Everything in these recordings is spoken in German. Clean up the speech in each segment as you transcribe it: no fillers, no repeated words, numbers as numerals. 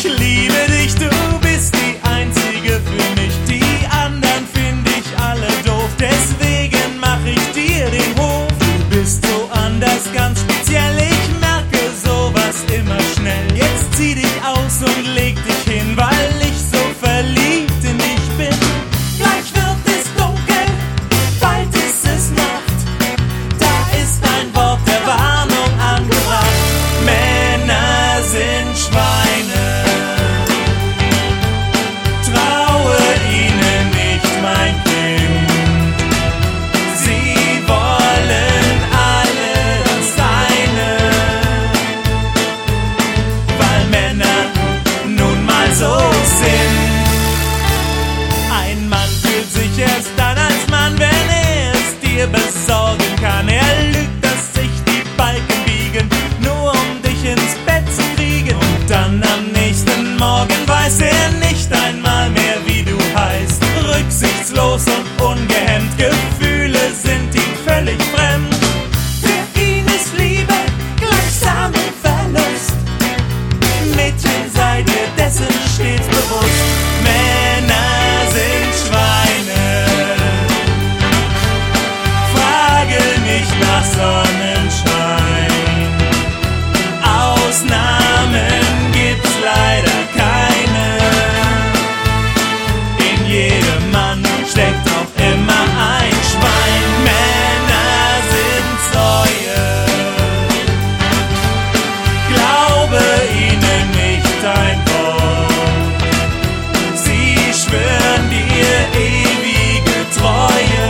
liebe dich, du bist die einzige für mich. Die anderen finde ich alle doof, deswegen mach ich dir den Hof. Du bist so anders, ganz speziell, ich merke sowas immer schnell. Jetzt zieh dich aus und leg dich hin, weil ich so verliebt in dich bin. Gleich wird es dunkel, bald ist es Nacht, da ist ein Wort der Warnung angebracht. Männer sind Schweine, traue ihnen nicht, mein Kind. Sie wollen alle das eine, weil Männer nun mal so sind. Ein Mann fühlt sich erst dann als Mann, wenn er es dir besorgen kann. Er lügt, dass sich die Balken biegen, nur um dich ins Bett zu kriegen. Und dann am nächsten Morgen weiß er nicht einmal mehr, wie du heißt. Rücksichtslos und ungehemmt, Gefühle sind ihm völlig fremd. Für ihn ist Liebe gleichsam ein Verlust. Mädchen, sei dir dessen stets bewusst. Männer sind Schweine, frage nicht nach Sonnenschein. Ausnahmen gibt's leider keine. In jedem Mann steckt auch immer ein Schwein. Männer sind Säue, glaube ihnen nicht ein Wort. Sie schwören dir ewige Treue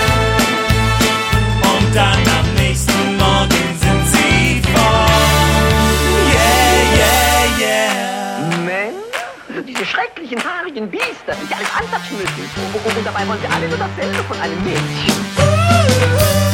und dann am nächsten Morgen sind sie fort. Yeah, yeah, yeah. Männer, diese schrecklichen, haarigen Biester, die alles antatschen müssen. Und dabei wollen sie alle nur dasselbe von einem Mädchen.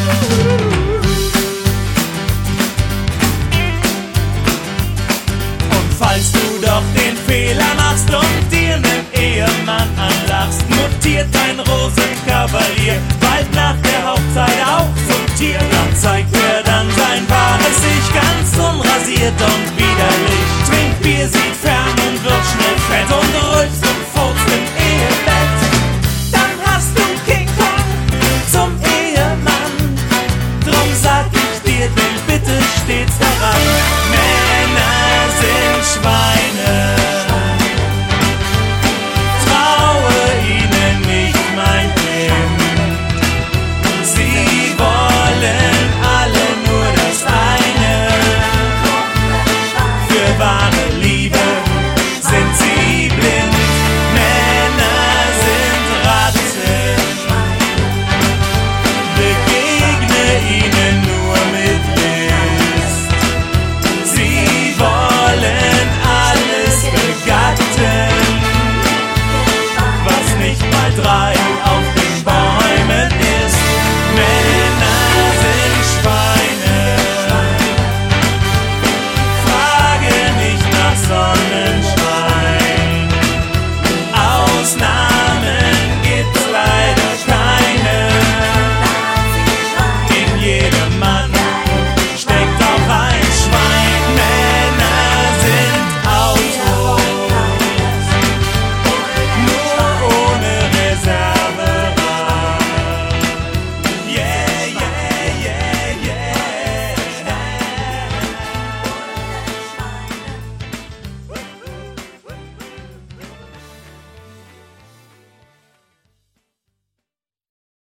Falls du doch den Fehler machst und dir nen Ehemann anlachst, mutiert dein Rosenkavalier bald nach der Hochzeit auch zum Tier. Dann zeigt er dann sein wahres Ich, ganz unrasiert und widerlich. Trinkt Bier, sieht fern und wird schnell fett und rülpst und furzt im Ehebett. Dann hast du King Kong zum Ehemann, drum sag ich dir, denk bitte stets